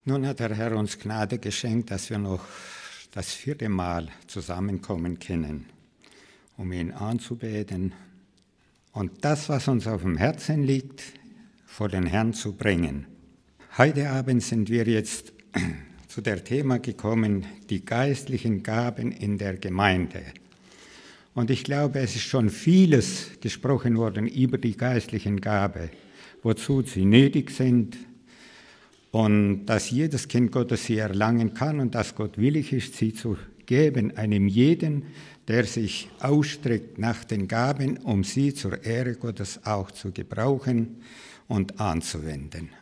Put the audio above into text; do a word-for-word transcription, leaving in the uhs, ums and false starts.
Nun hat der Herr uns Gnade geschenkt, dass wir noch das vierte Mal zusammenkommen können, um ihn anzubeten und das, was uns auf dem Herzen liegt, vor den Herrn zu bringen. Heute Abend sind wir jetzt zu dem Thema gekommen, die geistlichen Gaben in der Gemeinde. Und ich glaube, es ist schon vieles gesprochen worden über die geistlichen Gaben, wozu sie nötig sind und dass jedes Kind Gottes sie erlangen kann und dass Gott willig ist, sie zu geben, einem jeden, der sich ausstreckt nach den Gaben, um sie zur Ehre Gottes auch zu gebrauchen und anzuwenden.